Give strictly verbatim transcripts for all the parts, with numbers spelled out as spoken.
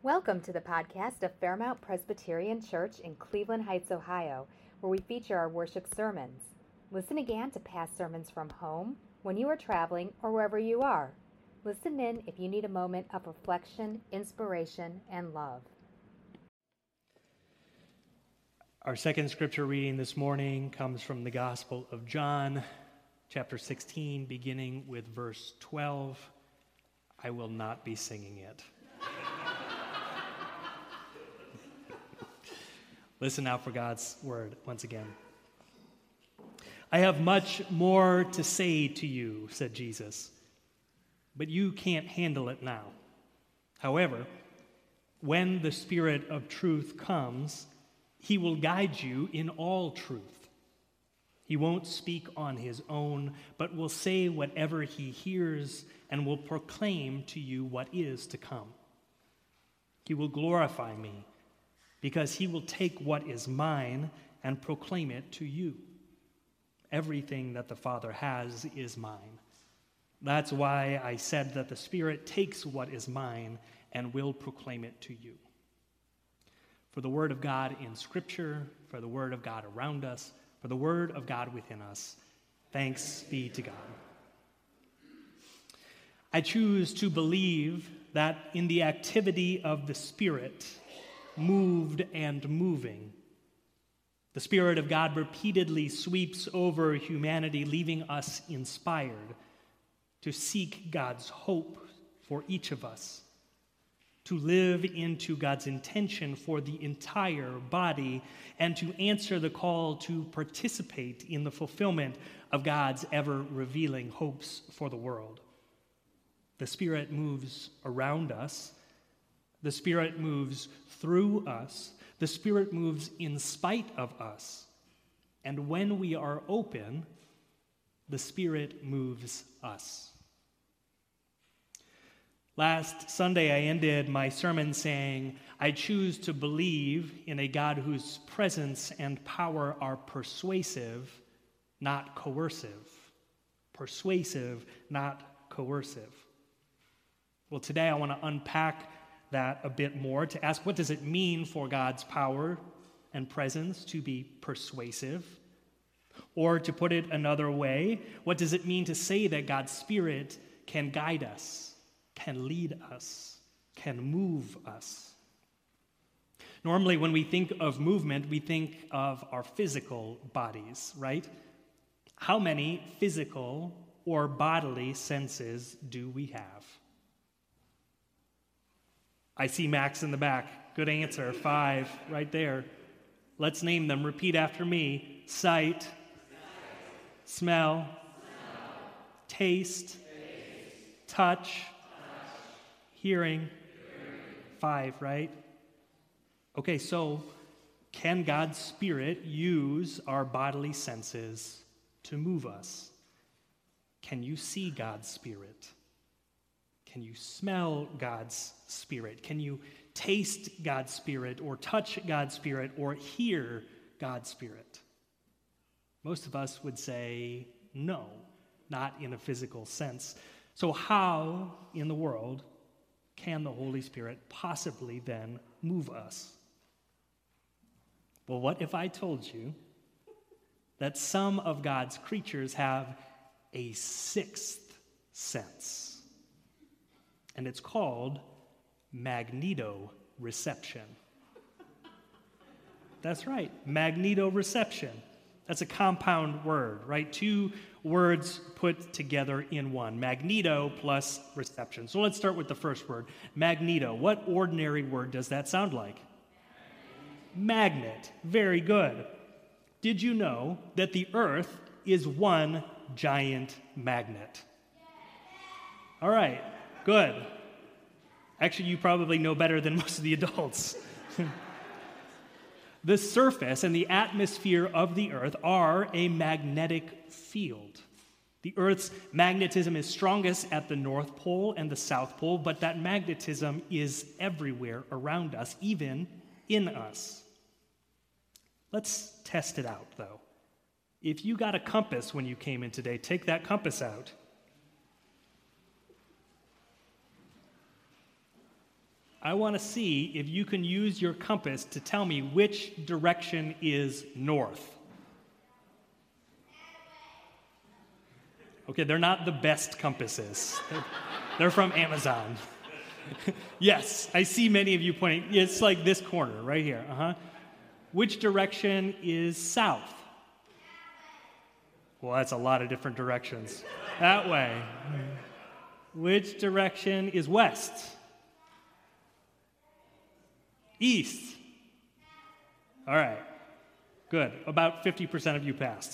Welcome to the podcast of Fairmount Presbyterian Church in Cleveland Heights, Ohio, where we feature our worship sermons. Listen again to past sermons from home, when you are traveling, or wherever you are. Listen in if you need a moment of reflection, inspiration, and love. Our second scripture reading this morning comes from the Gospel of John, chapter sixteen, beginning with verse twelve. I will not be singing it. Listen out for God's word once again. I have much more to say to you, said Jesus, but you can't handle it now. However, when the Spirit of truth comes, he will guide you in all truth. He won't speak on his own, but will say whatever he hears and will proclaim to you what is to come. He will glorify me, because he will take what is mine and proclaim it to you. Everything that the Father has is mine. That's why I said that the Spirit takes what is mine and will proclaim it to you. For the word of God in Scripture, for the word of God around us, for the word of God within us, thanks be to God. I choose to believe that in the activity of the Spirit, moved and moving, the Spirit of God repeatedly sweeps over humanity, leaving us inspired to seek God's hope for each of us, to live into God's intention for the entire body, and to answer the call to participate in the fulfillment of God's ever-revealing hopes for the world. The Spirit moves around us. The Spirit moves through us. The Spirit moves in spite of us. And when we are open, the Spirit moves us. Last Sunday, I ended my sermon saying, I choose to believe in a God whose presence and power are persuasive, not coercive. Persuasive, not coercive. Well, today I want to unpack that a bit more, to ask what does it mean for God's power and presence to be persuasive? Or to put it another way, what does it mean to say that God's Spirit can guide us, can lead us, can move us? Normally when we think of movement, we think of our physical bodies, right? How many physical or bodily senses do we have? I see Max in the back. Good answer. Five, right there. Let's name them. Repeat after me. Sight, Sight. Smell, Smell. Taste, Taste. Touch, Touch. Hearing. Hearing. Five, right? Okay, so can God's Spirit use our bodily senses to move us? Can you see God's Spirit? Can you smell God's Spirit? Can you taste God's Spirit or touch God's Spirit or hear God's Spirit? Most of us would say no, not in a physical sense. So how in the world can the Holy Spirit possibly then move us? Well, what if I told you that some of God's creatures have a sixth sense? And it's called magnetoreception. That's right, magnetoreception. That's a compound word, right? Two words put together in one, magneto plus reception. So let's start with the first word, magneto. What ordinary word does that sound like? Magnet. Very good. Did you know that the earth is one giant magnet? All right. Good. Actually, you probably know better than most of the adults. The surface and the atmosphere of the earth are a magnetic field. The Earth's magnetism is strongest at the North Pole and the South Pole, but that magnetism is everywhere around us, even in us. Let's test it out, though. If you got a compass when you came in today, take that compass out. I want to see if you can use your compass to tell me which direction is north. Okay, they're not the best compasses. They're, they're from Amazon. Yes, I see many of you pointing. It's like this corner right here. Uh-huh. Which direction is south? Well, that's a lot of different directions. That way. Which direction is west? East. All right. Good. About fifty percent of you passed.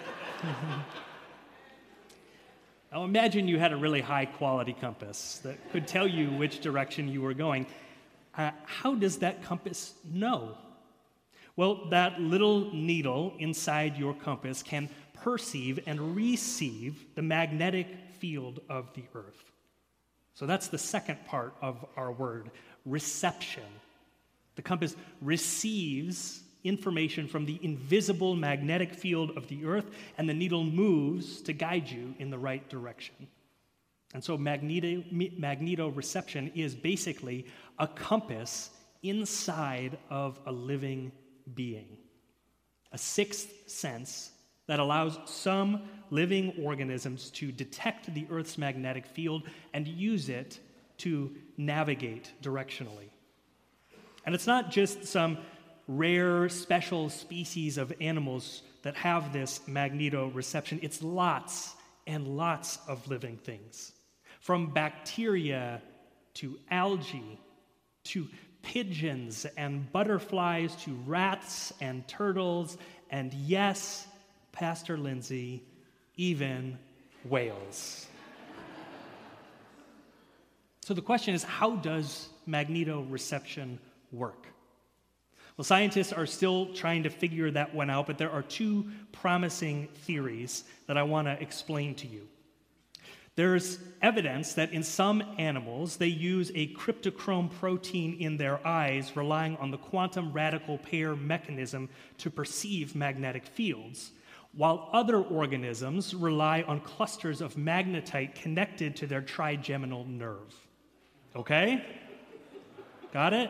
Now imagine you had a really high-quality compass that could tell you which direction you were going. Uh, how does that compass know? Well, that little needle inside your compass can perceive and receive the magnetic field of the earth. So that's the second part of our word, reception. The compass receives information from the invisible magnetic field of the earth, and the needle moves to guide you in the right direction. And so magneto, magnetoreception is basically a compass inside of a living being, a sixth sense that allows some living organisms to detect the Earth's magnetic field and use it to navigate directionally. And it's not just some rare, special species of animals that have this magnetoreception. It's lots and lots of living things, from bacteria to algae to pigeons and butterflies to rats and turtles, and yes, Pastor Lindsay, even whales. So the question is, how does magnetoreception work? Well, scientists are still trying to figure that one out, but there are two promising theories that I want to explain to you. There's evidence that in some animals, they use a cryptochrome protein in their eyes, relying on the quantum radical pair mechanism to perceive magnetic fields, while other organisms rely on clusters of magnetite connected to their trigeminal nerve. Okay? Got it?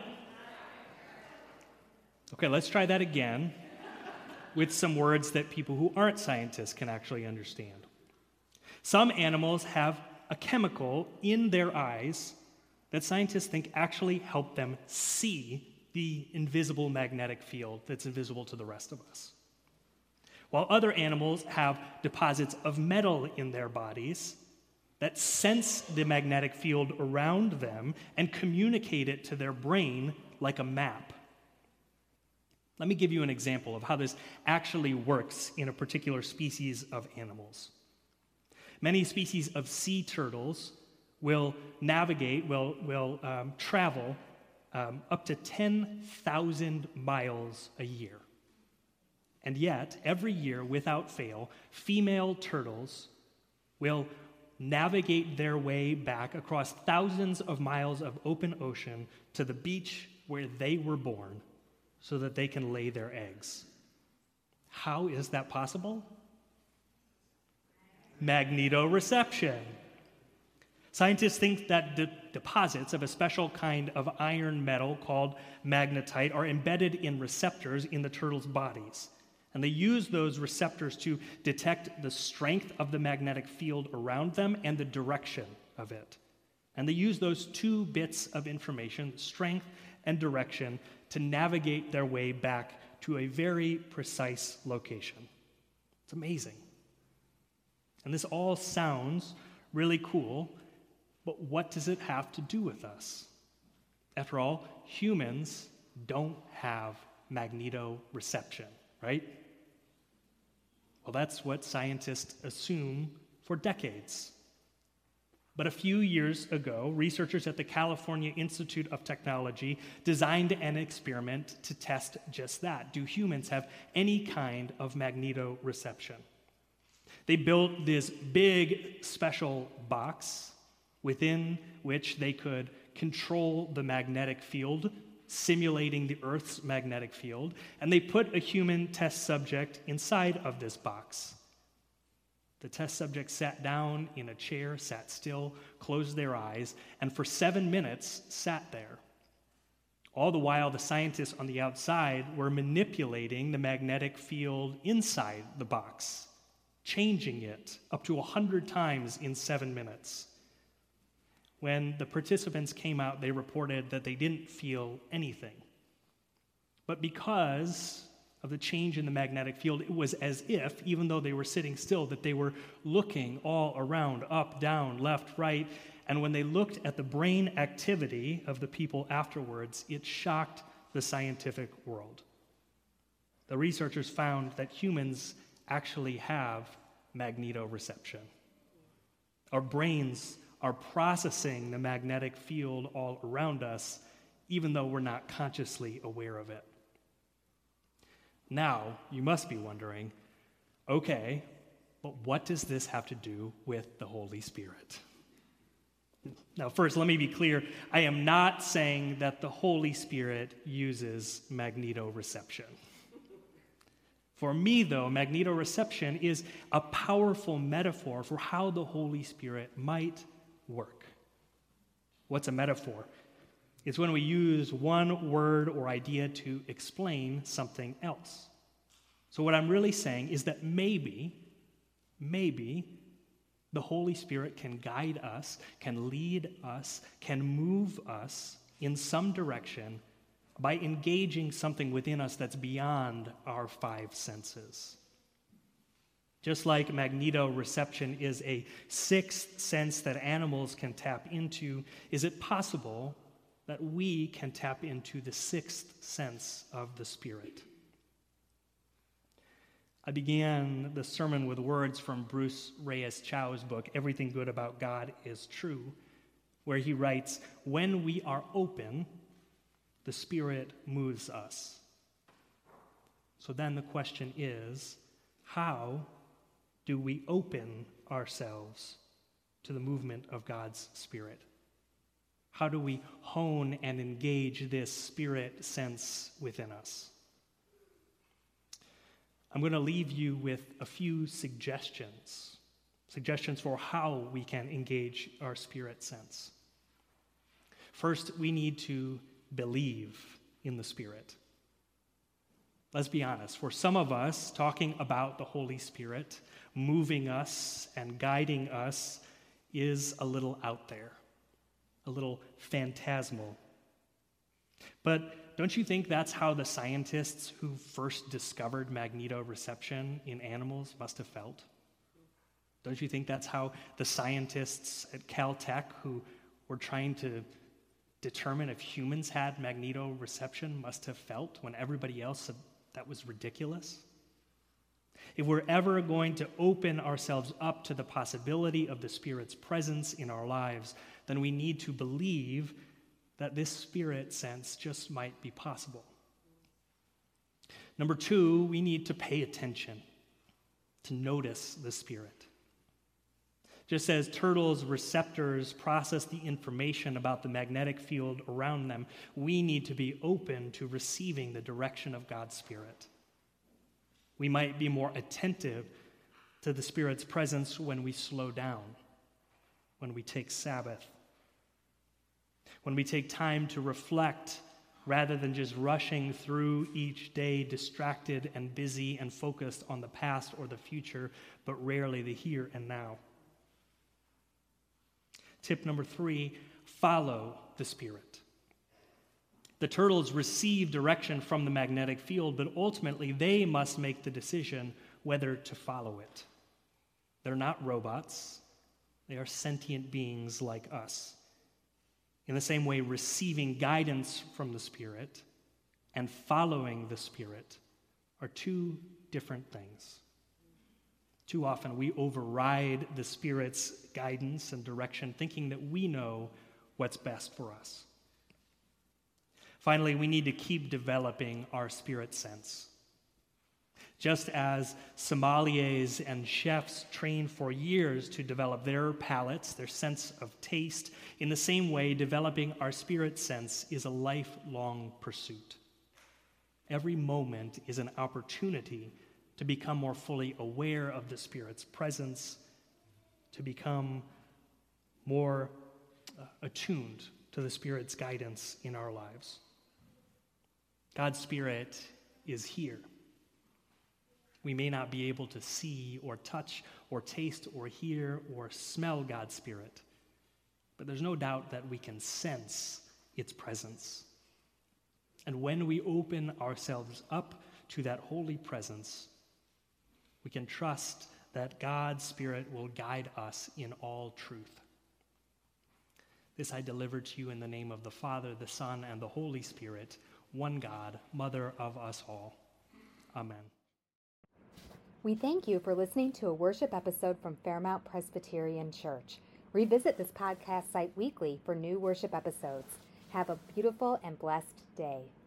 Okay, let's try that again with some words that people who aren't scientists can actually understand. Some animals have a chemical in their eyes that scientists think actually help them see the invisible magnetic field that's invisible to the rest of us. While other animals have deposits of metal in their bodies that sense the magnetic field around them and communicate it to their brain like a map. Let me give you an example of how this actually works in a particular species of animals. Many species of sea turtles will navigate, will, will um, travel um, up to ten thousand miles a year. And yet, every year, without fail, female turtles will navigate their way back across thousands of miles of open ocean to the beach where they were born so that they can lay their eggs. How is that possible? Magnetoreception. Scientists think that the deposits of a special kind of iron metal called magnetite are embedded in receptors in the turtles' bodies. And they use those receptors to detect the strength of the magnetic field around them and the direction of it. And they use those two bits of information, strength and direction, to navigate their way back to a very precise location. It's amazing. And this all sounds really cool, but what does it have to do with us? After all, humans don't have magnetoreception, right? Well, that's what scientists assume for decades. But a few years ago, researchers at the California Institute of Technology designed an experiment to test just that. Do humans have any kind of magnetoreception? They built this big special box within which they could control the magnetic field, simulating the Earth's magnetic field, and they put a human test subject inside of this box. The test subject sat down in a chair, sat still, closed their eyes, and for seven minutes sat there, All the while, the scientists on the outside were manipulating the magnetic field inside the box, changing it up to one hundred times in seven minutes. When the participants came out, they reported that they didn't feel anything. But because of the change in the magnetic field, it was as if, even though they were sitting still, that they were looking all around, up, down, left, right. And when they looked at the brain activity of the people afterwards, it shocked the scientific world. The researchers found that humans actually have magnetoreception. Our brains are processing the magnetic field all around us, even though we're not consciously aware of it. Now, you must be wondering, okay, but what does this have to do with the Holy Spirit? Now, first, let me be clear. I am not saying that the Holy Spirit uses magnetoreception. For me, though, magnetoreception is a powerful metaphor for how the Holy Spirit might work. What's a metaphor? It's when we use one word or idea to explain something else. So what I'm really saying is that maybe, maybe the Holy Spirit can guide us, can lead us, can move us in some direction by engaging something within us that's beyond our five senses. Just like magnetoreception is a sixth sense that animals can tap into, is it possible that we can tap into the sixth sense of the Spirit? I began the sermon with words from Bruce Reyes Chow's book, Everything Good About God is True, where he writes, "When we are open, the Spirit moves us." So then the question is, how do we open ourselves to the movement of God's Spirit? How do we hone and engage this Spirit sense within us? I'm going to leave you with a few suggestions, suggestions for how we can engage our Spirit sense. First, we need to believe in the Spirit. Let's be honest. For some of us, talking about the Holy Spirit moving us and guiding us is a little out there, a little phantasmal. But don't you think that's how the scientists who first discovered magnetoreception in animals must have felt? Don't you think that's how the scientists at Caltech who were trying to determine if humans had magnetoreception must have felt when everybody else said that was ridiculous? If we're ever going to open ourselves up to the possibility of the Spirit's presence in our lives, then we need to believe that this Spirit sense just might be possible. Number two, we need to pay attention, to notice the Spirit. Just as turtles' receptors process the information about the magnetic field around them, we need to be open to receiving the direction of God's Spirit. We might be more attentive to the Spirit's presence when we slow down, when we take Sabbath, when we take time to reflect rather than just rushing through each day distracted and busy and focused on the past or the future, but rarely the here and now. Tip number three, follow the Spirit. The turtles receive direction from the magnetic field, but ultimately they must make the decision whether to follow it. They're not robots. They are sentient beings like us. In the same way, receiving guidance from the Spirit and following the Spirit are two different things. Too often we override the Spirit's guidance and direction, thinking that we know what's best for us. Finally, we need to keep developing our Spirit sense. Just as sommeliers and chefs train for years to develop their palates, their sense of taste, in the same way, developing our Spirit sense is a lifelong pursuit. Every moment is an opportunity to become more fully aware of the Spirit's presence, to become more uh, attuned to the Spirit's guidance in our lives. God's Spirit is here. We may not be able to see or touch or taste or hear or smell God's Spirit, but there's no doubt that we can sense its presence. And when we open ourselves up to that holy presence, we can trust that God's Spirit will guide us in all truth. This I deliver to you in the name of the Father, the Son, and the Holy Spirit, one God, Mother of us all. Amen. We thank you for listening to a worship episode from Fairmount Presbyterian Church. Revisit this podcast site weekly for new worship episodes. Have a beautiful and blessed day.